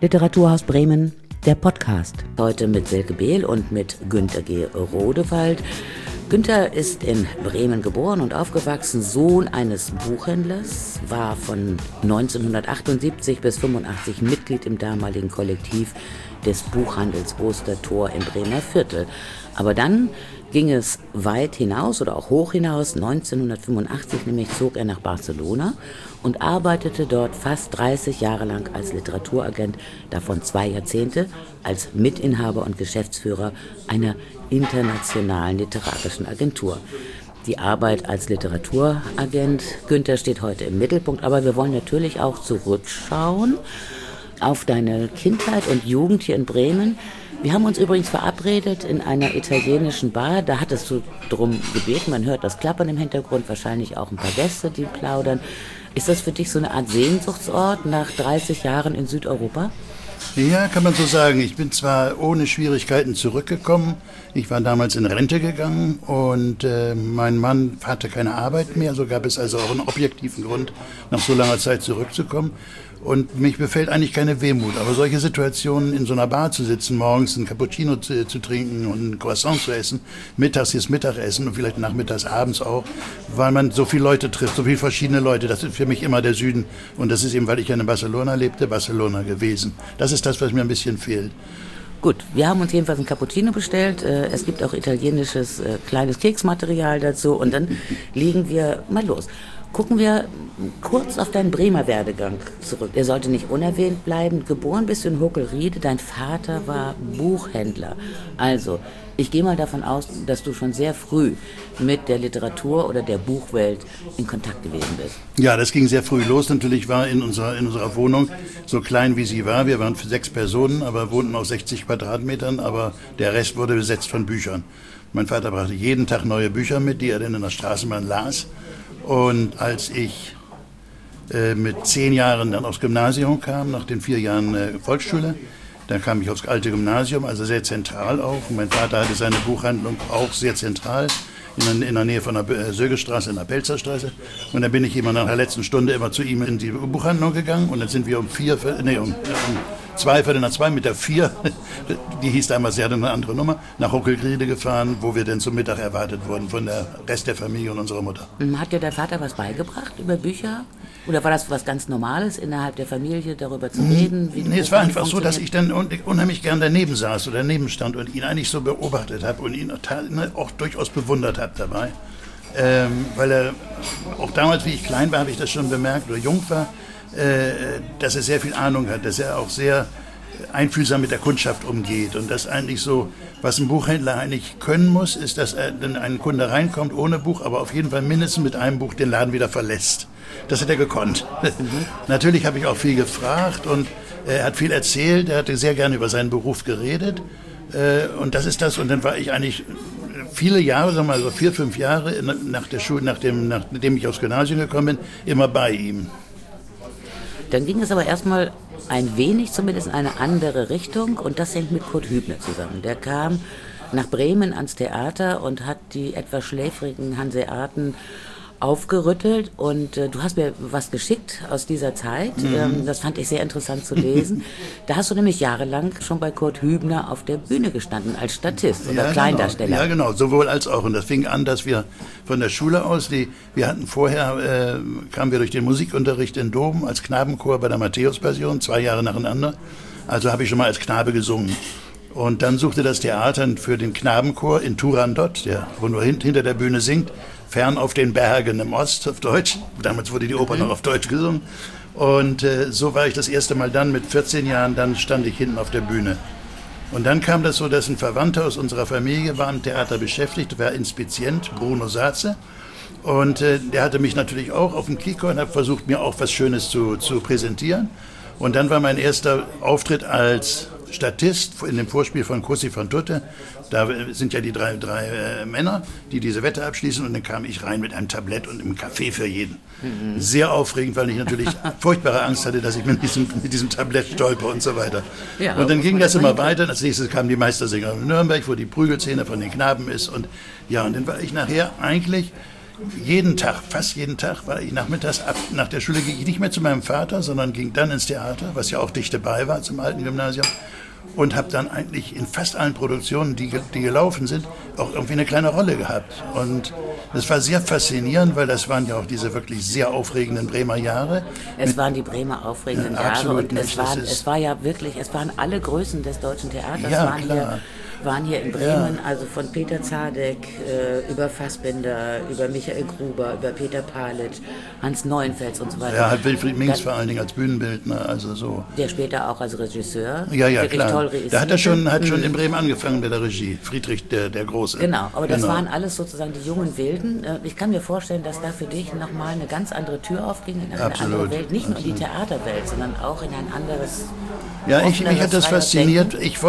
Literaturhaus Bremen, der Podcast. Heute mit Silke Behl und mit Günter G. Rodewald. Günter ist in Bremen geboren und aufgewachsen, Sohn eines Buchhändlers, war von 1978 bis 85 Mitglied im damaligen Kollektiv des Buchhandels Ostertor im Bremer Viertel. Aber dann ging es weit hinaus oder auch hoch hinaus. 1985 nämlich zog er nach Barcelona und arbeitete dort fast 30 Jahre lang als Literaturagent, davon 2 Jahrzehnte als Mitinhaber und Geschäftsführer einer internationalen literarischen Agentur. Die Arbeit als Literaturagent, Günter, steht heute im Mittelpunkt, aber wir wollen natürlich auch zurückschauen auf deine Kindheit und Jugend hier in Bremen. Wir haben uns übrigens verabredet in einer italienischen Bar, da hattest du drum gebeten, man hört das Klappern im Hintergrund, wahrscheinlich auch ein paar Gäste, die plaudern. Ist das für dich so eine Art Sehnsuchtsort nach 30 Jahren in Südeuropa? Ja, kann man so sagen. Ich bin zwar ohne Schwierigkeiten zurückgekommen. Ich war damals in Rente gegangen und mein Mann hatte keine Arbeit mehr. So gab es also auch einen objektiven Grund, nach so langer Zeit zurückzukommen. Und mich befällt eigentlich keine Wehmut. Aber solche Situationen, in so einer Bar zu sitzen, morgens ein Cappuccino zu trinken und ein Croissant zu essen, mittags hier das Mittagessen und vielleicht nachmittags, abends auch, weil man so viele Leute trifft, so viele verschiedene Leute. Das ist für mich immer der Süden. Und das ist eben, weil ich ja in Barcelona lebte, Barcelona gewesen. Das ist das, was mir ein bisschen fehlt. Gut, wir haben uns jedenfalls ein Cappuccino bestellt. Es gibt auch italienisches kleines Keksmaterial dazu. Und dann legen wir mal los. Gucken wir kurz auf deinen Bremer Werdegang zurück. Er sollte nicht unerwähnt bleiben. Geboren bist du in Hokelriede, dein Vater war Buchhändler. Also, ich gehe mal davon aus, dass du schon sehr früh mit der Literatur oder der Buchwelt in Kontakt gewesen bist. Ja, das ging sehr früh los. Natürlich war in unserer Wohnung, so klein wie sie war, wir waren für 6 Personen, aber wohnten auf 60 Quadratmetern, aber der Rest wurde besetzt von Büchern. Mein Vater brachte jeden Tag neue Bücher mit, die er dann in der Straßenbahn las. Und als ich mit 10 Jahren dann aufs Gymnasium kam, nach den 4 Jahren Volksschule, dann kam ich aufs alte Gymnasium, also sehr zentral auch. Und mein Vater hatte seine Buchhandlung auch sehr zentral, in der Nähe von der Sögestraße, in der Pelzerstraße. Und dann bin ich immer nach der letzten Stunde immer zu ihm in die Buchhandlung gegangen. Und dann sind wir um 2 mit der 4, die hieß damals, sie hatte eine andere Nummer, nach Hokelriede gefahren, wo wir dann zum Mittag erwartet wurden von der Rest der Familie und unserer Mutter. Hat dir dein Vater was beigebracht über Bücher? Oder war das was ganz Normales, innerhalb der Familie darüber zu reden? Nee, es war einfach so, dass ich dann unheimlich gern daneben saß oder daneben stand und ihn eigentlich so beobachtet habe und ihn auch durchaus bewundert habe dabei. Weil er, auch damals, wie ich klein war, habe ich das schon bemerkt, oder jung war, dass er sehr viel Ahnung hat, dass er auch sehr einfühlsam mit der Kundschaft umgeht. Und das eigentlich so, was ein Buchhändler eigentlich können muss, ist, dass er, wenn ein Kunde reinkommt ohne Buch, aber auf jeden Fall mindestens mit einem Buch den Laden wieder verlässt. Das hat er gekonnt. Natürlich habe ich auch viel gefragt und er hat viel erzählt, er hatte sehr gerne über seinen Beruf geredet. Und das ist das. Und dann war ich eigentlich viele Jahre, sagen wir mal so 4, 5 Jahre nach der Schule, nachdem ich aufs Gymnasium gekommen bin, immer bei ihm. Dann ging es aber erstmal ein wenig zumindest in eine andere Richtung und das hängt mit Kurt Hübner zusammen. Der kam nach Bremen ans Theater und hat die etwas schläfrigen Hanseaten aufgerüttelt und du hast mir was geschickt aus dieser Zeit, das fand ich sehr interessant zu lesen. Da hast du nämlich jahrelang schon bei Kurt Hübner auf der Bühne gestanden, als Statist oder Kleindarsteller. Ja, genau, sowohl als auch. Und das fing an, dass wir von der Schule aus, wir hatten vorher, kamen wir durch den Musikunterricht in Dom als Knabenchor bei der Matthäus-Passion, 2 Jahre nacheinander. Also habe ich schon mal als Knabe gesungen. Und dann suchte das Theater für den Knabenchor in Turandot, wo nur hinter der Bühne singt, fern auf den Bergen im Ost, auf Deutsch. Damals wurde die Oper noch auf Deutsch gesungen. Und so war ich das erste Mal dann, mit 14 Jahren, dann stand ich hinten auf der Bühne. Und dann kam das so, dass ein Verwandter aus unserer Familie war im Theater beschäftigt, war Inspizient, Bruno Saze. Und der hatte mich natürlich auch auf dem Kieker und hat versucht, mir auch was Schönes zu präsentieren. Und dann war mein erster Auftritt als Statist in dem Vorspiel von Così fan tutte. Da sind ja die drei Männer, die diese Wette abschließen. Und dann kam ich rein mit einem Tablett und einem Kaffee für jeden. Sehr aufregend, weil ich natürlich furchtbare Angst hatte, dass ich mit diesem Tablett stolper und so weiter. Ja, und dann ging das immer weiter. Als nächstes kamen die Meistersänger in Nürnberg, wo die Prügelszene von den Knaben ist. Und ja, und dann war ich nachher eigentlich jeden Tag, fast jeden Tag, war ich nachmittags, nach der Schule ging ich nicht mehr zu meinem Vater, sondern ging dann ins Theater, was ja auch dicht dabei war zum alten Gymnasium. Und habe dann eigentlich in fast allen Produktionen, die gelaufen sind, auch irgendwie eine kleine Rolle gehabt. Und das war sehr faszinierend, weil das waren ja auch diese wirklich sehr aufregenden Bremer Jahre. Es waren die Bremer aufregenden Jahre absolut, und es waren alle Größen des deutschen Theaters waren hier in Bremen, also von Peter Zadek über Fassbinder, über Michael Gruber, über Peter Palitsch, Hans Neuenfels und so weiter. Ja, halt Wilfried Minks vor allen Dingen als Bühnenbildner, also so. Der später auch als Regisseur. Ja, klar. Toll da hat er schon in Bremen angefangen mit der Regie, Friedrich der Große. Genau, aber das waren alles sozusagen die jungen Wilden. Ich kann mir vorstellen, dass da für dich nochmal eine ganz andere Tür aufging, in eine andere Welt, nicht nur in die Theaterwelt, sondern auch in ein anderes. Ja, mich hat das fasziniert.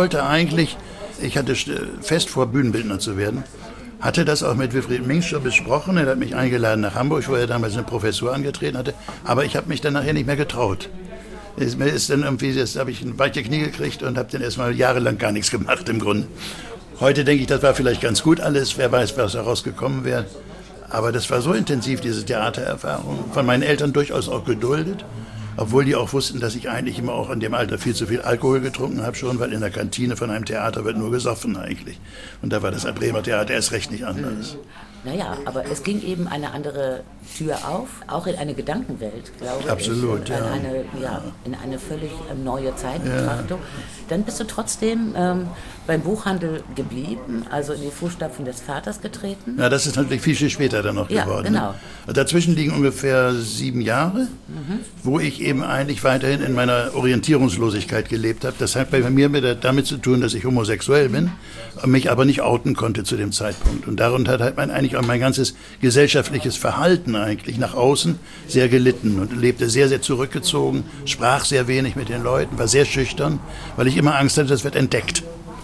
Ich hatte fest vor, Bühnenbildner zu werden. Hatte das auch mit Wilfried Minks schon besprochen. Er hat mich eingeladen nach Hamburg, wo er damals eine Professur angetreten hatte. Aber ich habe mich dann nachher nicht mehr getraut. Mir ist dann irgendwie, das habe ich ein weiche Knie gekriegt und habe dann erstmal jahrelang gar nichts gemacht im Grunde. Heute denke ich, das war vielleicht ganz gut alles. Wer weiß, was daraus gekommen wäre. Aber das war so intensiv, diese Theatererfahrung. Von meinen Eltern durchaus auch geduldet. Obwohl die auch wussten, dass ich eigentlich immer auch in dem Alter viel zu viel Alkohol getrunken habe schon, weil in der Kantine von einem Theater wird nur gesoffen eigentlich. Und da war das Bremer Theater erst recht nicht anders. Naja, aber es ging eben eine andere Tür auf, auch in eine Gedankenwelt, glaube ich. Absolut, ja. In eine völlig neue Zeitbetrachtung. Dann bist du trotzdem beim Buchhandel geblieben, also in die Fußstapfen des Vaters getreten. Ja, das ist natürlich viel später dann noch geworden. Genau. Ne? Dazwischen liegen ungefähr 7 Jahre, wo ich eben eigentlich weiterhin in meiner Orientierungslosigkeit gelebt habe. Das hat bei mir damit zu tun, dass ich homosexuell bin, mich aber nicht outen konnte zu dem Zeitpunkt. Und darunter hat eigentlich auch mein ganzes gesellschaftliches Verhalten eigentlich nach außen sehr gelitten und lebte sehr, sehr zurückgezogen, sprach sehr wenig mit den Leuten, war sehr schüchtern, weil ich immer Angst hatte, das wird entdeckt.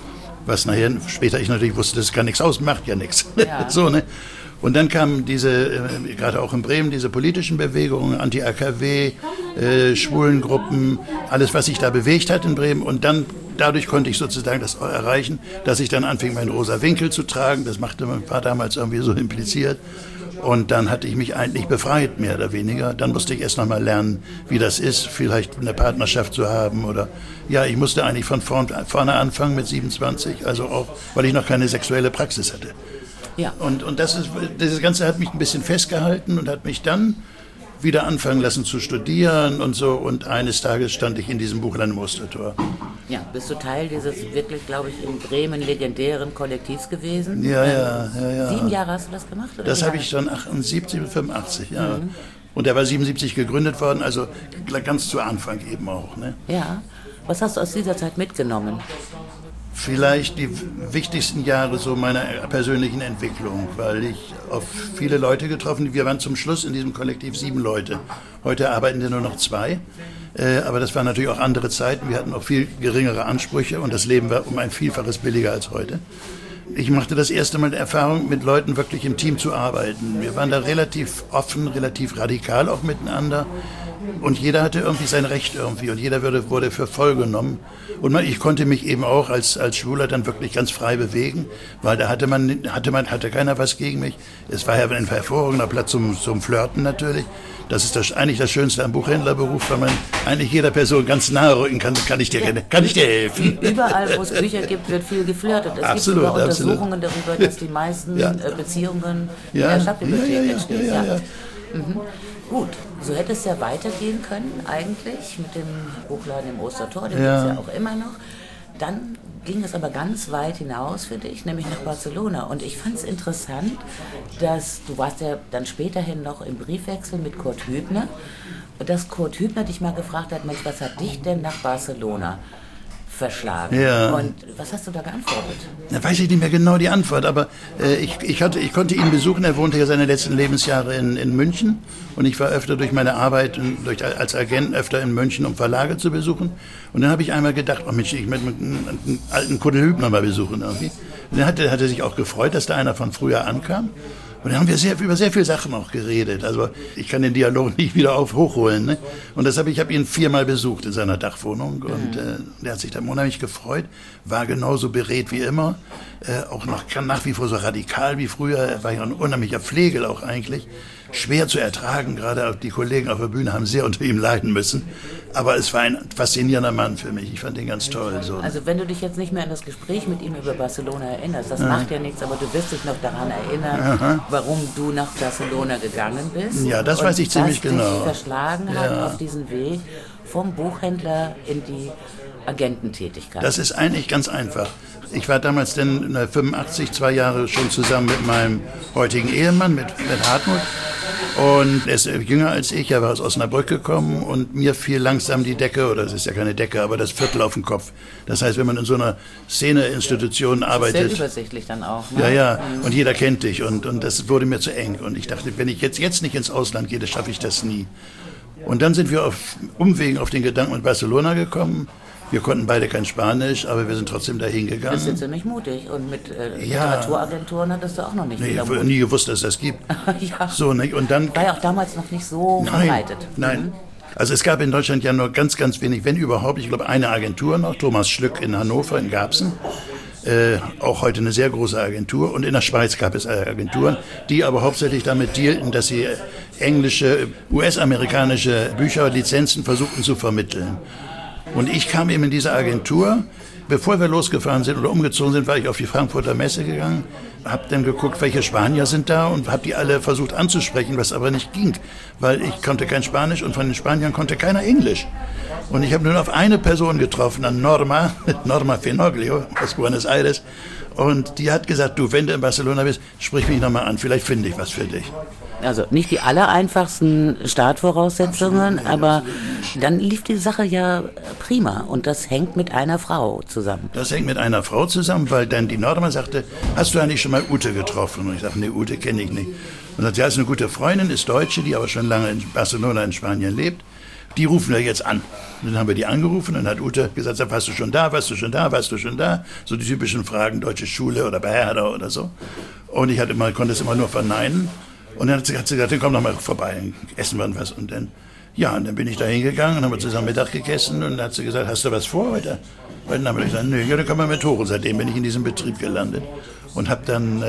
Was nachher, später ich natürlich wusste, das kann nichts aus, macht ja nichts. Ja. So, ne? Und dann kamen gerade auch in Bremen, diese politischen Bewegungen, Anti-AKW, Schwulengruppen, alles, was sich da bewegt hat in Bremen. Und dadurch konnte ich sozusagen das erreichen, dass ich dann anfing, meinen rosa Winkel zu tragen. Das war damals irgendwie so impliziert. Und dann hatte ich mich eigentlich befreit, mehr oder weniger. Dann musste ich erst noch mal lernen, wie das ist, vielleicht eine Partnerschaft zu haben. Ich musste eigentlich von vorne anfangen mit 27, also auch, weil ich noch keine sexuelle Praxis hatte. Ja. Und dieses Ganze hat mich ein bisschen festgehalten und hat mich dann wieder anfangen lassen zu studieren und so. Und eines Tages stand ich in diesem Buchland im Ostertor. Ja, bist du Teil dieses wirklich, glaube ich, in Bremen legendären Kollektivs gewesen? Ja. 7 Jahre hast du das gemacht? Oder das habe ich schon 78 und 85, ja. Und der war 77 gegründet worden, also ganz zu Anfang eben auch. Ne? Ja. Was hast du aus dieser Zeit mitgenommen? Vielleicht die wichtigsten Jahre so meiner persönlichen Entwicklung, weil ich auf viele Leute getroffen habe. Wir waren zum Schluss in diesem Kollektiv 7 Leute. Heute arbeiten wir nur noch 2. Aber das waren natürlich auch andere Zeiten. Wir hatten auch viel geringere Ansprüche und das Leben war um ein Vielfaches billiger als heute. Ich machte das erste Mal die Erfahrung, mit Leuten wirklich im Team zu arbeiten. Wir waren da relativ offen, relativ radikal auch miteinander. Und jeder hatte irgendwie sein Recht irgendwie und jeder wurde für voll genommen. Und ich konnte mich eben auch als Schwuler dann wirklich ganz frei bewegen, weil da hatte keiner was gegen mich. Es war ja ein hervorragender Platz zum Flirten natürlich. Das ist eigentlich das Schönste am Buchhändlerberuf, weil man eigentlich jeder Person ganz nahe rücken kann. Kann ich dir helfen? Überall, wo es Bücher gibt, wird viel geflirtet. Es gibt sogar Untersuchungen darüber, dass die meisten Beziehungen in der Stadtbibliothek entstehen. Ja. Gut, so hätte es ja weitergehen können eigentlich mit dem Buchladen im Ostertor, den gibt es ja auch immer noch. Dann ging es aber ganz weit hinaus für dich, nämlich nach Barcelona. Und ich fand es interessant, dass du warst ja dann späterhin noch im Briefwechsel mit Kurt Hübner, dass Kurt Hübner dich mal gefragt hat, Mensch, was hat dich denn nach Barcelona verschlagen? Ja. Und was hast du da geantwortet? Da weiß ich nicht mehr genau die Antwort, aber ich konnte ihn besuchen. Er wohnte ja seine letzten Lebensjahre in München und ich war öfter durch meine Arbeit als Agent öfter in München, um Verlage zu besuchen. Und dann habe ich einmal gedacht, oh Mensch, ich möchte einen alten Kuddel Hübner mal besuchen irgendwie. Und dann hat er sich auch gefreut, dass da einer von früher ankam. Und dann haben wir über sehr viele Sachen auch geredet. Also ich kann den Dialog nicht wieder hochholen. Ne? Und ich habe ihn 4-mal besucht in seiner Dachwohnung. Und der hat sich dann unheimlich gefreut, war genauso beredt wie immer. Auch noch nach wie vor so radikal wie früher. Er war ja ein unheimlicher Flegel auch eigentlich. Schwer zu ertragen, gerade die Kollegen auf der Bühne haben sehr unter ihm leiden müssen. Aber es war ein faszinierender Mann für mich. Ich fand ihn ganz toll. So. Also wenn du dich jetzt nicht mehr an das Gespräch mit ihm über Barcelona erinnerst, das macht ja nichts, aber du wirst dich noch daran erinnern, warum du nach Barcelona gegangen bist. Ja, das weiß ich ziemlich genau. Was dich verschlagen hat auf diesen Weg vom Buchhändler in die Agententätigkeit. Das ist eigentlich ganz einfach. Ich war damals dann 85, 2 Jahre schon zusammen mit meinem heutigen Ehemann, mit Hartmut. Und er ist jünger als ich, er war aus Osnabrück gekommen und mir fiel langsam die Decke, oder es ist ja keine Decke, aber das Viertel auf den Kopf. Das heißt, wenn man in so einer Szeneinstitution arbeitet... Sehr übersichtlich dann auch, ne? Ja, und jeder kennt dich und das wurde mir zu eng. Und ich dachte, wenn ich jetzt nicht ins Ausland gehe, dann schaffe ich das nie. Und dann sind wir auf Umwegen auf den Gedanken mit Barcelona gekommen. Wir konnten beide kein Spanisch, aber wir sind trotzdem dahin gegangen. Das ist ziemlich mutig. Und mit Literaturagenturen hattest du auch noch nicht. Nee, ich habe nie gewusst, dass das gibt. Ja. So, nicht? Und dann, war ja auch damals noch nicht so verbreitet. Nein. Also es gab in Deutschland ja nur ganz, ganz wenig, wenn überhaupt, ich glaube eine Agentur noch, Thomas Schlück in Hannover, in Garbsen. Auch heute eine sehr große Agentur. Und in der Schweiz gab es Agenturen, die aber hauptsächlich damit dealten, dass sie englische, US-amerikanische Bücherlizenzen versuchten zu vermitteln. Und ich kam eben in diese Agentur. Bevor wir losgefahren sind oder umgezogen sind, war ich auf die Frankfurter Messe gegangen, habe dann geguckt, welche Spanier sind da und habe die alle versucht anzusprechen, was aber nicht ging, weil ich konnte kein Spanisch und von den Spaniern konnte keiner Englisch. Und ich habe nur auf eine Person getroffen, an Norma Fenoglio aus Buenos Aires. Und die hat gesagt, du, wenn du in Barcelona bist, sprich mich nochmal an, vielleicht finde ich was für dich. Also nicht die allereinfachsten Startvoraussetzungen, aber dann lief die Sache ja prima und das hängt mit einer Frau zusammen. Das hängt mit einer Frau zusammen, weil dann die Norma sagte, hast du eigentlich schon mal Ute getroffen? Und ich sagte, nee, Ute kenne ich nicht. Und sagte, ja, ist eine gute Freundin, ist Deutsche, die aber schon lange in Barcelona in Spanien lebt. Die rufen wir jetzt an. Und dann haben wir die angerufen und dann hat Ute gesagt, warst du schon da, warst du schon da, warst du schon da? So die typischen Fragen, deutsche Schule oder bei Herder oder so. Und ich konnte es immer nur verneinen. Und dann hat sie gesagt, dann komm doch mal vorbei, essen wir was. Und dann bin ich da hingegangen und haben wir zusammen Mittag gegessen. Und dann hat sie gesagt, hast du was vor heute? Und dann habe ich gesagt, nö, ja, dann kommen wir mit hoch. Und seitdem bin ich in diesem Betrieb gelandet und habe dann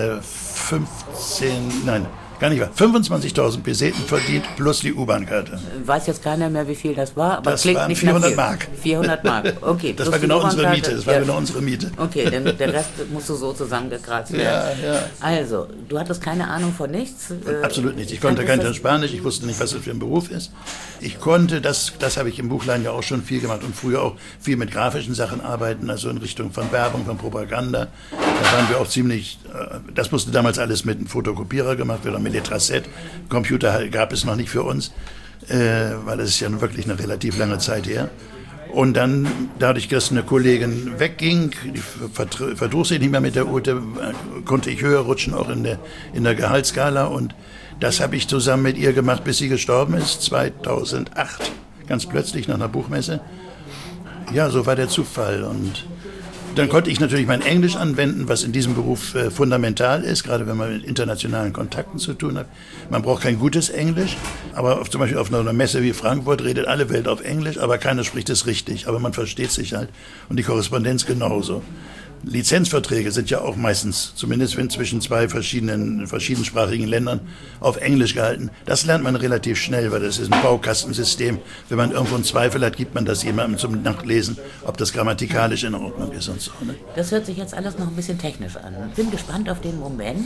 25.000 Peseten verdient plus die U-Bahn-Karte. Weiß jetzt keiner mehr, wie viel das war, aber das klingt waren nicht 400 Mark. 400 Mark, okay. Das war genau unsere Miete. Okay, denn der Rest musst du so zusammengekratzt werden. Ja. Also, du hattest keine Ahnung von nichts? Absolut nichts. Ich konnte kein Spanisch, ich wusste nicht, was das für ein Beruf ist. Ich konnte, das habe ich im Buchladen ja auch schon viel gemacht und früher auch viel mit grafischen Sachen arbeiten, also in Richtung von Werbung, von Propaganda. Da waren wir auch ziemlich, das musste damals alles mit einem Fotokopierer gemacht werden, mit Letraset. Computer gab es noch nicht für uns, weil das ist ja wirklich eine relativ lange Zeit her. Und dann, dadurch, dass eine Kollegin wegging, die verdrog sich nicht mehr mit der Ute, konnte ich höher rutschen, auch in der Gehaltsskala. Und das habe ich zusammen mit ihr gemacht, bis sie gestorben ist, 2008, ganz plötzlich nach einer Buchmesse. Ja, so war der Zufall. Und dann konnte ich natürlich mein Englisch anwenden, was in diesem Beruf fundamental ist, gerade wenn man mit internationalen Kontakten zu tun hat. Man braucht kein gutes Englisch, aber zum Beispiel auf einer Messe wie Frankfurt redet alle Welt auf Englisch, aber keiner spricht es richtig, aber man versteht sich halt und die Korrespondenz genauso. Lizenzverträge sind ja auch meistens, zumindest wenn zwischen zwei verschiedensprachigen Ländern, auf Englisch gehalten. Das lernt man relativ schnell, weil das ist ein Baukastensystem. Wenn man irgendwo einen Zweifel hat, gibt man das jemandem zum Nachlesen, ob das grammatikalisch in Ordnung ist und so. Ne? Das hört sich jetzt alles noch ein bisschen technisch an. Ich bin gespannt auf den Moment,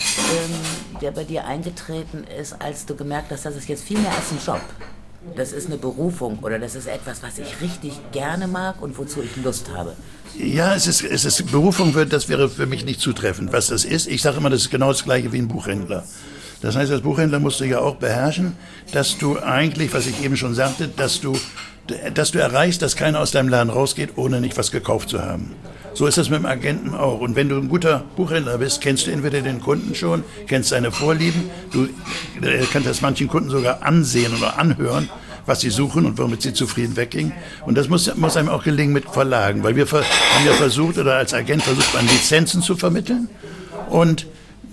der bei dir eingetreten ist, als du gemerkt hast, das ist jetzt viel mehr als ein Job. Das ist eine Berufung oder das ist etwas, was ich richtig gerne mag und wozu ich Lust habe. Ja, es ist Berufung, das wäre für mich nicht zutreffend. Was das ist, ich sage immer, das ist genau das Gleiche wie ein Buchhändler. Das heißt, als Buchhändler musst du ja auch beherrschen, dass du eigentlich, was ich eben schon sagte, dass du erreichst, dass keiner aus deinem Laden rausgeht, ohne nicht was gekauft zu haben. So ist das mit dem Agenten auch. Und wenn du ein guter Buchhändler bist, kennst du entweder den Kunden schon, kennst seine Vorlieben, du kannst das manchen Kunden sogar ansehen oder anhören, was sie suchen und womit sie zufrieden weggingen. Und das muss einem auch gelingen mit Verlagen, weil wir haben ja versucht, oder als Agent versucht man Lizenzen zu vermitteln und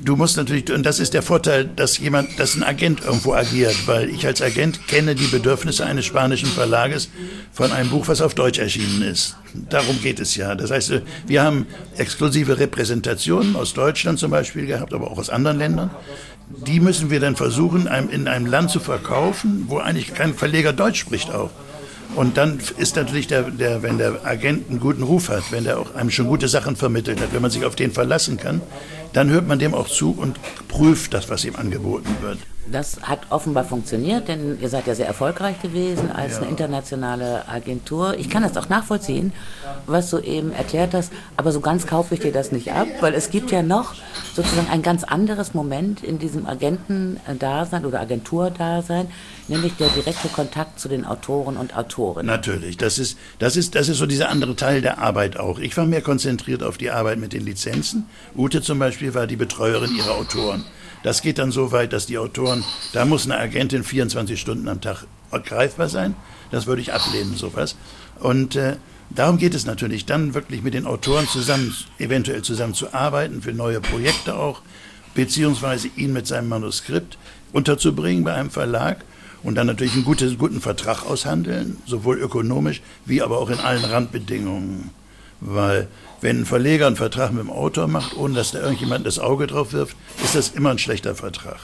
Du musst natürlich, und das ist der Vorteil, dass ein Agent irgendwo agiert, weil ich als Agent kenne die Bedürfnisse eines spanischen Verlages von einem Buch, was auf Deutsch erschienen ist. Darum geht es ja. Das heißt, wir haben exklusive Repräsentationen aus Deutschland zum Beispiel gehabt, aber auch aus anderen Ländern. Die müssen wir dann versuchen, in einem Land zu verkaufen, wo eigentlich kein Verleger Deutsch spricht auch. Und dann ist natürlich, wenn der Agent einen guten Ruf hat, wenn der auch einem schon gute Sachen vermittelt hat, wenn man sich auf den verlassen kann, dann hört man dem auch zu und prüft das, was ihm angeboten wird. Das hat offenbar funktioniert, denn ihr seid ja sehr erfolgreich gewesen als eine internationale Agentur. Ich kann das auch nachvollziehen, was du eben erklärt hast, aber so ganz kaufe ich dir das nicht ab, weil es gibt ja noch sozusagen ein ganz anderes Moment in diesem Agentendasein oder Agenturdasein, nämlich der direkte Kontakt zu den Autoren und Autorinnen. Natürlich, das ist so dieser andere Teil der Arbeit auch. Ich war mehr konzentriert auf die Arbeit mit den Lizenzen. Ute zum Beispiel war die Betreuerin ihrer Autoren. Das geht dann so weit, dass die Autoren, da muss eine Agentin 24 Stunden am Tag greifbar sein. Das würde ich ablehnen, sowas. Und darum geht es natürlich, dann wirklich mit den Autoren eventuell zusammen zu arbeiten, für neue Projekte auch, beziehungsweise ihn mit seinem Manuskript unterzubringen bei einem Verlag und dann natürlich einen guten Vertrag aushandeln, sowohl ökonomisch wie aber auch in allen Randbedingungen. Weil wenn ein Verleger einen Vertrag mit dem Autor macht, ohne dass da irgendjemand das Auge drauf wirft, ist das immer ein schlechter Vertrag.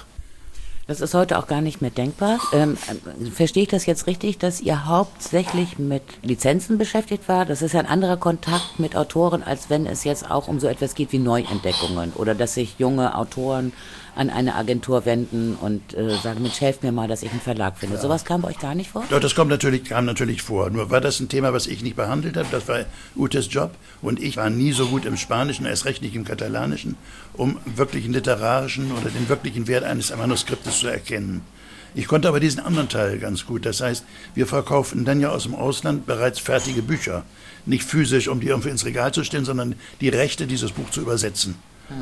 Das ist heute auch gar nicht mehr denkbar. Verstehe ich das jetzt richtig, dass ihr hauptsächlich mit Lizenzen beschäftigt war? Das ist ja ein anderer Kontakt mit Autoren, als wenn es jetzt auch um so etwas geht wie Neuentdeckungen oder dass sich junge Autoren an eine Agentur wenden und sagen, Mensch, helft mir mal, dass ich einen Verlag finde. Ja. Sowas kam bei euch gar nicht vor? Doch, das kam natürlich vor. Nur war das ein Thema, was ich nicht behandelt habe. Das war Utes Job. Und ich war nie so gut im Spanischen, erst recht nicht im Katalanischen, um wirklich den literarischen oder den wirklichen Wert eines Manuskriptes zu erkennen. Ich konnte aber diesen anderen Teil ganz gut. Das heißt, wir verkauften dann ja aus dem Ausland bereits fertige Bücher. Nicht physisch, um die irgendwie ins Regal zu stellen, sondern die Rechte, dieses Buch zu übersetzen.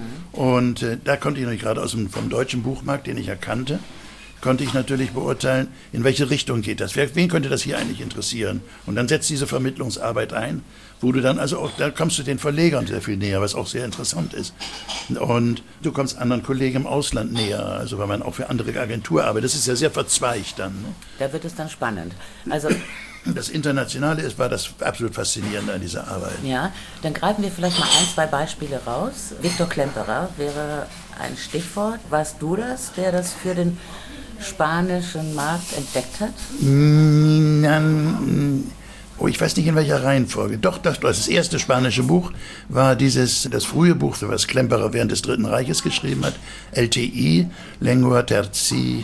Und da konnte ich natürlich gerade vom deutschen Buchmarkt, den ich erkannte, konnte ich natürlich beurteilen, in welche Richtung geht das. Wen könnte das hier eigentlich interessieren? Und dann setzt diese Vermittlungsarbeit ein, wo du dann also auch, da kommst du den Verlegern sehr viel näher, was auch sehr interessant ist. Und du kommst anderen Kollegen im Ausland näher, also weil man auch für andere Agentur arbeitet. Das ist ja sehr verzweigt dann. Ne? Da wird es dann spannend. Also das Internationale war das absolut Faszinierende an dieser Arbeit. Ja, dann greifen wir vielleicht mal 1, 2 Beispiele raus. Viktor Klemperer wäre ein Stichwort. Warst du das, der das für den spanischen Markt entdeckt hat? Ich weiß nicht in welcher Reihenfolge. Doch, das erste spanische Buch war das frühe Buch, was Klemperer während des Dritten Reiches geschrieben hat, LTI, Lengua Tertii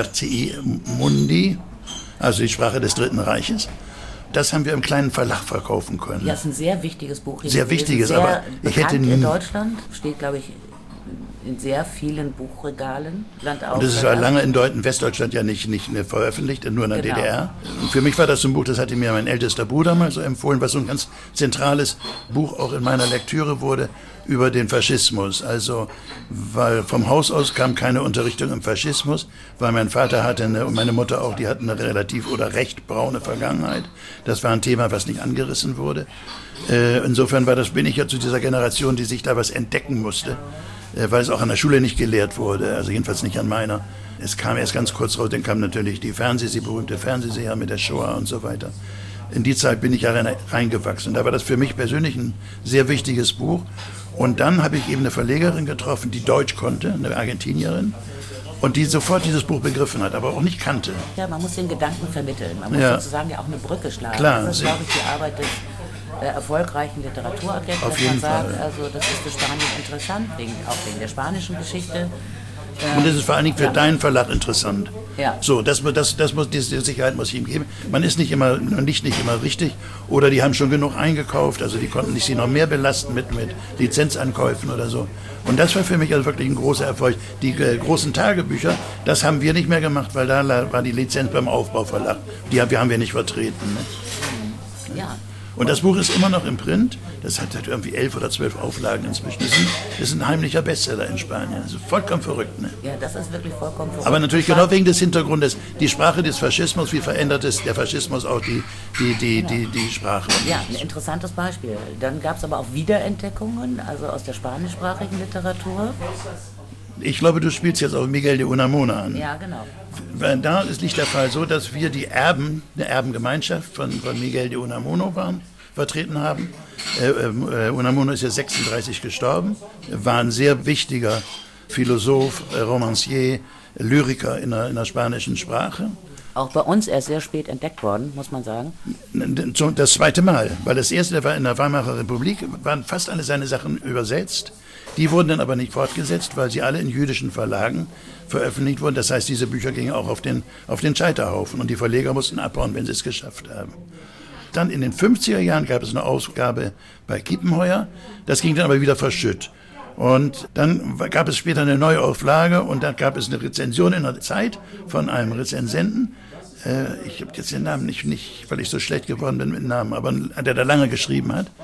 Mundi, also die Sprache des Dritten Reiches. Das haben wir im kleinen Verlag verkaufen können. Ja, das ist ein sehr wichtiges Buch. Sehr wichtiges, aber ich hätte nie... in Deutschland, steht, glaube ich, in sehr vielen Buchregalen. Und das ist ja lange in Westdeutschland ja nicht veröffentlicht, nur in der DDR. Und für mich war das so ein Buch, das hatte mir mein ältester Bruder mal so empfohlen, was so ein ganz zentrales Buch auch in meiner Lektüre wurde, über den Faschismus. Also, weil vom Haus aus kam keine Unterrichtung im Faschismus, weil mein Vater und meine Mutter auch, die hatten eine relativ oder recht braune Vergangenheit. Das war ein Thema, was nicht angerissen wurde. Insofern bin ich ja zu dieser Generation, die sich da was entdecken musste, weil es auch an der Schule nicht gelehrt wurde, also jedenfalls nicht an meiner. Es kam erst ganz kurz raus, dann kam natürlich die berühmte Fernsehserie mit der Shoah und so weiter. In die Zeit bin ich ja reingewachsen. Da war das für mich persönlich ein sehr wichtiges Buch. Und dann habe ich eben eine Verlegerin getroffen, die Deutsch konnte, eine Argentinierin, und die sofort dieses Buch begriffen hat, aber auch nicht kannte. Ja, man muss den Gedanken vermitteln. Man muss sozusagen ja auch eine Brücke schlagen. Klar, das ist, glaube ich, die Arbeit des erfolgreichen Literaturagenten, dass man sagt, also das ist für Spanien interessant, auch wegen der spanischen Geschichte. Und das ist vor allen Dingen für deinen Verlag interessant. Ja. So, diese Sicherheit muss ich ihm geben. Man ist nicht immer richtig, oder die haben schon genug eingekauft, also die konnten nicht sie noch mehr belasten mit Lizenzankäufen oder so. Und das war für mich also wirklich ein großer Erfolg. Die großen Tagebücher, das haben wir nicht mehr gemacht, weil da war die Lizenz beim Aufbauverlag. Die haben wir nicht vertreten. Ne? Ja. Und das Buch ist immer noch im Print. Das hat irgendwie 11 oder 12 Auflagen inzwischen. Das ist ein heimlicher Bestseller in Spanien. Also vollkommen verrückt. Ne? Ja, das ist wirklich vollkommen verrückt. Aber natürlich genau wegen des Hintergrundes. Die Sprache des Faschismus, wie verändert es der Faschismus auch die Sprache? Ja, ein interessantes Beispiel. Dann gab es aber auch Wiederentdeckungen, also aus der spanischsprachigen Literatur. Ich glaube, du spielst jetzt auf Miguel de Unamuno an. Ja, genau. Da liegt der Fall so, dass wir die Erben, eine Erbengemeinschaft von Miguel de Unamuno vertreten haben. Unamuno ist ja 36 gestorben, war ein sehr wichtiger Philosoph, Romancier, Lyriker in der spanischen Sprache. Auch bei uns erst sehr spät entdeckt worden, muss man sagen. Das zweite Mal, weil das erste, der war in der Weimarer Republik, waren fast alle seine Sachen übersetzt. Die wurden dann aber nicht fortgesetzt, weil sie alle in jüdischen Verlagen veröffentlicht wurden. Das heißt, diese Bücher gingen auch auf den Scheiterhaufen und die Verleger mussten abhauen, wenn sie es geschafft haben. Dann in den 50er Jahren gab es eine Ausgabe bei Kiepenheuer, das ging dann aber wieder verschütt. Und dann gab es später eine Neuauflage und dann gab es eine Rezension in der Zeit von einem Rezensenten. Ich habe jetzt den Namen nicht, weil ich so schlecht geworden bin mit dem Namen, aber der da lange geschrieben hat.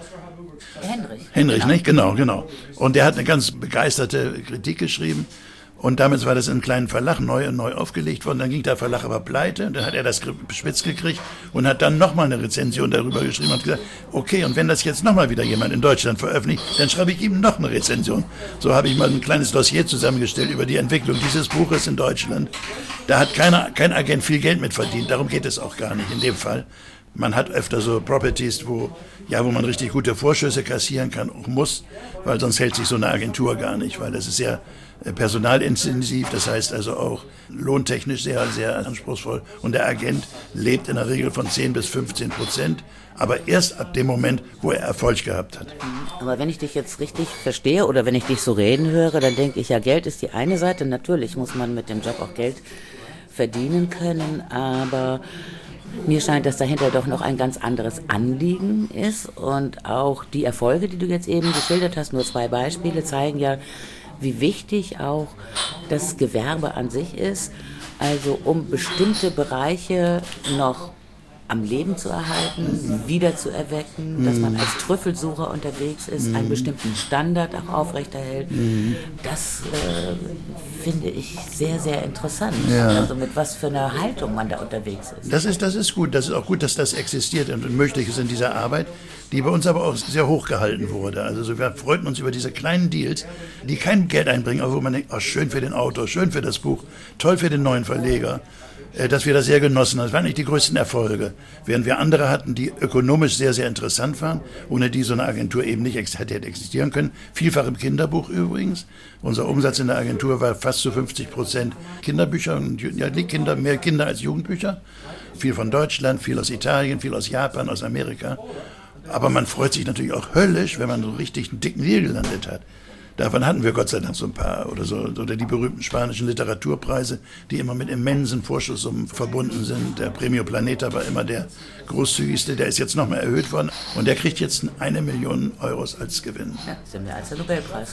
Henrich, nicht? Genau. Und der hat eine ganz begeisterte Kritik geschrieben. Und damals war das in einem kleinen Verlag neu aufgelegt worden. Dann ging der Verlag aber pleite. Dann hat er das spitz gekriegt und hat dann nochmal eine Rezension darüber geschrieben und gesagt, okay, und wenn das jetzt nochmal wieder jemand in Deutschland veröffentlicht, dann schreibe ich ihm noch eine Rezension. So habe ich mal ein kleines Dossier zusammengestellt über die Entwicklung dieses Buches in Deutschland. Da hat kein Agent viel Geld mit verdient. Darum geht es auch gar nicht in dem Fall. Man hat öfter so Properties, wo man richtig gute Vorschüsse kassieren kann, auch muss, weil sonst hält sich so eine Agentur gar nicht, weil das ist sehr personalintensiv, das heißt also auch lohntechnisch sehr, sehr anspruchsvoll. Und der Agent lebt in der Regel von 10-15%, aber erst ab dem Moment, wo er Erfolg gehabt hat. Aber wenn ich dich jetzt richtig verstehe oder wenn ich dich so reden höre, dann denke ich ja, Geld ist die eine Seite. Natürlich muss man mit dem Job auch Geld verdienen können, aber mir scheint, dass dahinter doch noch ein ganz anderes Anliegen ist und auch die Erfolge, die du jetzt eben geschildert hast, nur 2 Beispiele, zeigen ja, wie wichtig auch das Gewerbe an sich ist, also um bestimmte Bereiche noch am Leben zu erhalten, wieder zu erwecken, dass man als Trüffelsucher unterwegs ist, einen bestimmten Standard auch aufrechterhält. Das finde ich sehr, sehr interessant. Ja. Also mit was für einer Haltung man da unterwegs ist. Das ist gut. Das ist auch gut, dass das existiert und möglich ist in dieser Arbeit, die bei uns aber auch sehr hoch gehalten wurde. Also wir freuten uns über diese kleinen Deals, die kein Geld einbringen, aber wo man denkt, oh, schön für den Autor, schön für das Buch, toll für den neuen Verleger, dass wir das sehr genossen haben. Das waren nicht die größten Erfolge. Während wir andere hatten, die ökonomisch sehr, sehr interessant waren, ohne die so eine Agentur eben nicht hätte existieren können. Vielfach im Kinderbuch übrigens. Unser Umsatz in der Agentur war fast zu 50% Kinderbücher, mehr Kinder als Jugendbücher. Viel von Deutschland, viel aus Italien, viel aus Japan, aus Amerika. Aber man freut sich natürlich auch höllisch, wenn man so richtig einen dicken Deal gelandet hat. Davon hatten wir Gott sei Dank so ein paar oder die berühmten spanischen Literaturpreise, die immer mit immensen Vorschusssummen verbunden sind. Der Premio Planeta war immer der großzügigste, der ist jetzt nochmal erhöht worden und der kriegt jetzt 1 Million Euros als Gewinn. Ja, das ist mehr als der Nobelpreis.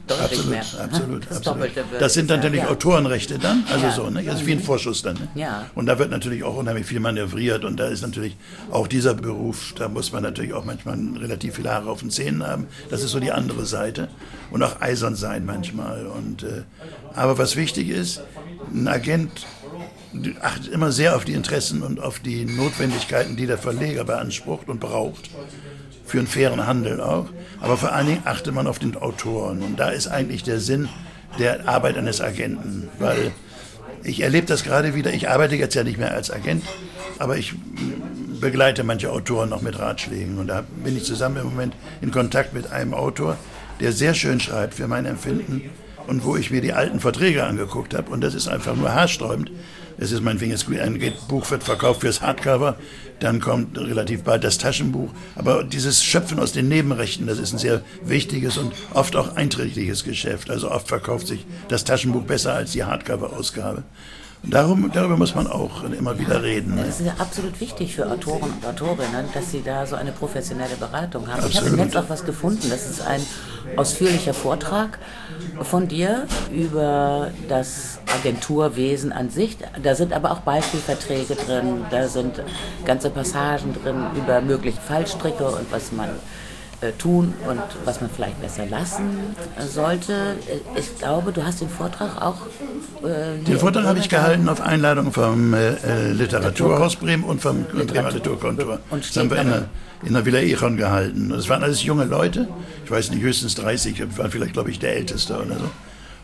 Absolut. Das sind dann natürlich Autorenrechte dann, das ist wie ein Vorschuss dann. Ne? Ja. Und da wird natürlich auch unheimlich viel manövriert und da ist natürlich auch dieser Beruf, da muss man natürlich auch manchmal relativ viele Haare auf den Zähnen haben. Das ist so die andere Seite und auch eisern sein manchmal. Aber was wichtig ist, ein Agent achtet immer sehr auf die Interessen und auf die Notwendigkeiten, die der Verleger beansprucht und braucht. Für einen fairen Handel auch, aber vor allen Dingen achtet man auf den Autoren und da ist eigentlich der Sinn der Arbeit eines Agenten, weil ich erlebe das gerade wieder, ich arbeite jetzt ja nicht mehr als Agent, aber ich begleite manche Autoren noch mit Ratschlägen und da bin ich zusammen im Moment in Kontakt mit einem Autor, der sehr schön schreibt für mein Empfinden und wo ich mir die alten Verträge angeguckt habe und das ist einfach nur haarsträubend. Es ist meinetwegen, ein Buch wird verkauft fürs Hardcover, dann kommt relativ bald das Taschenbuch. Aber dieses Schöpfen aus den Nebenrechten, das ist ein sehr wichtiges und oft auch einträgliches Geschäft. Also oft verkauft sich das Taschenbuch besser als die Hardcover-Ausgabe. Und darüber muss man auch immer wieder reden. Das ist ja absolut wichtig für Autoren und Autorinnen, dass sie da so eine professionelle Beratung haben. Absolut. Ich habe im Netz auch was gefunden, das ist ein ausführlicher Vortrag von dir über das Agenturwesen an sich. Da sind aber auch Beispielverträge drin, da sind ganze Passagen drin über mögliche Fallstricke und was man tun und was man vielleicht besser lassen sollte. Ich glaube, du hast den Vortrag auch... Den Vortrag habe ich gehalten auf Einladung vom Literaturhaus Bremen und vom Bremer Literaturkontor. Das haben wir in der Villa Echon gehalten. Das waren alles junge Leute, ich weiß nicht, höchstens 30, ich war vielleicht, glaube ich, der Älteste oder so.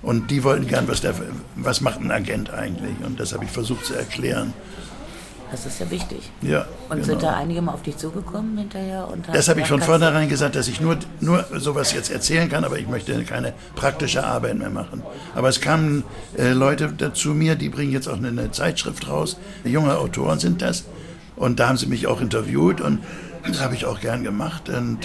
Und die wollten gern, was macht ein Agent eigentlich? Und das habe ich versucht zu erklären. Das ist ja wichtig. Ja, und genau. Sind da einige mal auf dich zugekommen hinterher? Und das habe ich von vornherein gesagt, dass ich nur sowas jetzt erzählen kann, aber ich möchte keine praktische Arbeit mehr machen. Aber es kamen Leute zu mir, die bringen jetzt auch eine Zeitschrift raus. Junge Autoren sind das. Und da haben sie mich auch interviewt und das habe ich auch gern gemacht.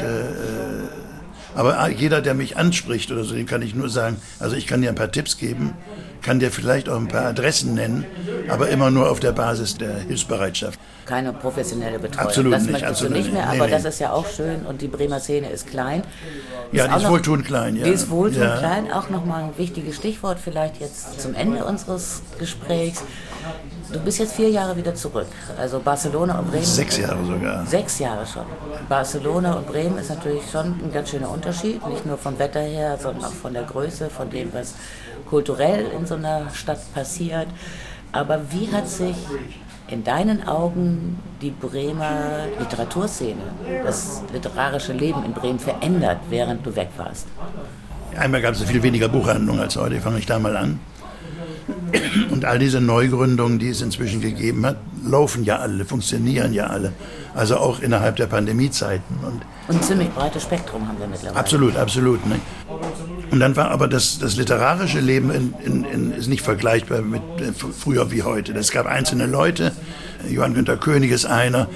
Aber jeder, der mich anspricht oder so, dem kann ich nur sagen, also ich kann dir ein paar Tipps geben, kann dir vielleicht auch ein paar Adressen nennen, aber immer nur auf der Basis der Hilfsbereitschaft. Keine professionelle Betreuung. Absolut das nicht. möchtest Absolut du nicht mehr, nee, aber nee. Das ist ja auch schön und die Bremer Szene ist klein. Ja, die ist wohltuend klein. Ja. Die ist wohltuend klein, auch nochmal ein wichtiges Stichwort vielleicht jetzt zum Ende unseres Gesprächs. Du bist jetzt 4 Jahre wieder zurück, also Barcelona und Bremen. 6 Jahre sogar. 6 Jahre schon. Barcelona und Bremen ist natürlich schon ein ganz schöner Unterschied, nicht nur vom Wetter her, sondern auch von der Größe, von dem, was kulturell in so einer Stadt passiert. Aber wie hat sich in deinen Augen die Bremer Literaturszene, das literarische Leben in Bremen verändert, während du weg warst? Einmal gab es viel weniger Buchhandlungen als heute, fange ich da mal an. Und all diese Neugründungen, die es inzwischen gegeben hat, laufen ja alle, funktionieren ja alle. Also auch innerhalb der Pandemiezeiten. Und ein ziemlich breites Spektrum haben wir mittlerweile. Absolut, absolut. Ne? Und dann war aber das literarische Leben ist nicht vergleichbar mit früher wie heute. Es gab einzelne Leute, Johann Günther König ist einer,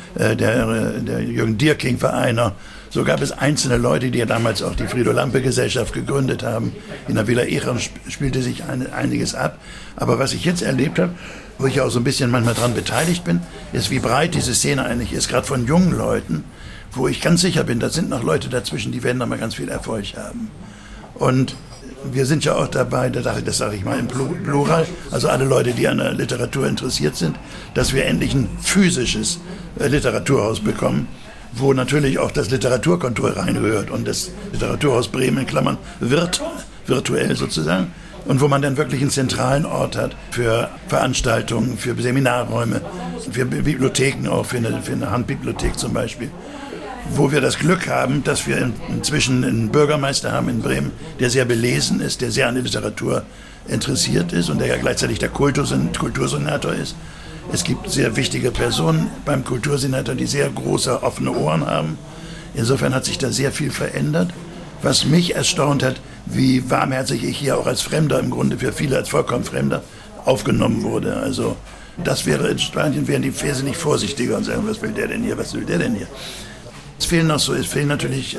der Jürgen Dierking war einer. So gab es einzelne Leute, die ja damals auch die Frido-Lampe-Gesellschaft gegründet haben. In der Villa Echern spielte sich einiges ab. Aber was ich jetzt erlebt habe, wo ich auch so ein bisschen manchmal daran beteiligt bin, ist, wie breit diese Szene eigentlich ist, gerade von jungen Leuten, wo ich ganz sicher bin, da sind noch Leute dazwischen, die werden da mal ganz viel Erfolg haben. Und wir sind ja auch dabei, das sage ich mal im Plural, also alle Leute, die an der Literatur interessiert sind, dass wir endlich ein physisches Literaturhaus bekommen, wo natürlich auch das Literaturkontor reingehört und das Literaturhaus Bremen in Klammern virtuell sozusagen, und wo man dann wirklich einen zentralen Ort hat für Veranstaltungen, für Seminarräume, für Bibliotheken auch, für eine Handbibliothek zum Beispiel, wo wir das Glück haben, dass wir inzwischen einen Bürgermeister haben in Bremen, der sehr belesen ist, der sehr an der Literatur interessiert ist und der ja gleichzeitig der Kultursenator ist. Es gibt sehr wichtige Personen beim Kultursenator, die sehr große, offene Ohren haben. Insofern hat sich da sehr viel verändert. Was mich erstaunt hat, wie warmherzig ich hier auch als Fremder, im Grunde für viele als vollkommen Fremder, aufgenommen wurde. Also das wäre in Spanien, wären die wesentlich vorsichtiger und sagen, was will der denn hier, was will der denn hier? Es fehlen natürlich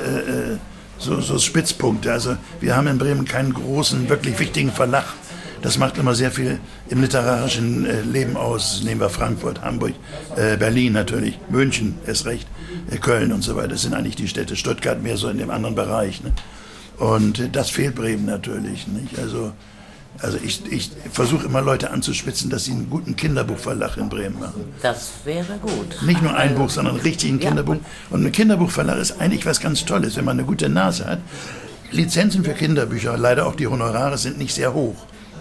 so Spitzpunkte. Also wir haben in Bremen keinen großen, wirklich wichtigen Verlag. Das macht immer sehr viel im literarischen Leben aus. Nehmen wir Frankfurt, Hamburg, Berlin natürlich, München erst recht, Köln und so weiter. Das sind eigentlich die Städte. Stuttgart mehr so in dem anderen Bereich. Ne? Und das fehlt Bremen natürlich. Nicht? Also ich versuche immer Leute anzuspitzen, dass sie einen guten Kinderbuchverlag in Bremen machen. Das wäre gut. Nicht nur ein Buch, sondern einen richtigen Kinderbuch. Und ein Kinderbuchverlag ist eigentlich was ganz Tolles, wenn man eine gute Nase hat. Lizenzen für Kinderbücher, leider auch die Honorare, sind nicht sehr hoch.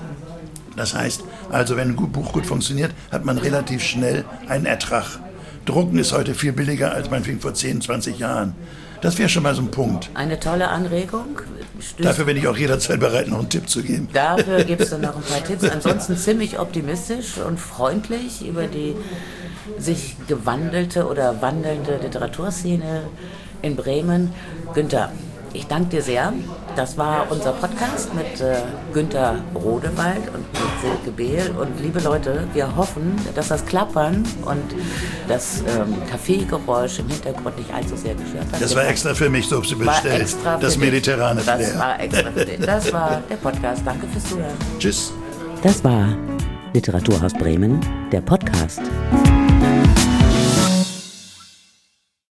Das heißt, also wenn ein Buch gut funktioniert, hat man relativ schnell einen Ertrag. Drucken ist heute viel billiger als meinetwegen vor 10, 20 Jahren. Das wäre schon mal so ein Punkt. Eine tolle Anregung. Dafür bin ich auch jederzeit bereit, noch einen Tipp zu geben. Dafür gibst du noch ein paar Tipps. Ansonsten ziemlich optimistisch und freundlich über die sich gewandelte oder wandelnde Literaturszene in Bremen. Günther, ich danke dir sehr. Das war unser Podcast mit Günther Rodewald und mit Silke Behl. Und liebe Leute, wir hoffen, dass das Klappern und das Kaffeegeräusch im Hintergrund nicht allzu sehr gestört hat. Das war extra für mich so bestellt. Das mediterrane Flair. Das war extra für dich. Das war der Podcast. Danke fürs Zuhören. Tschüss. Das war Literaturhaus Bremen, der Podcast.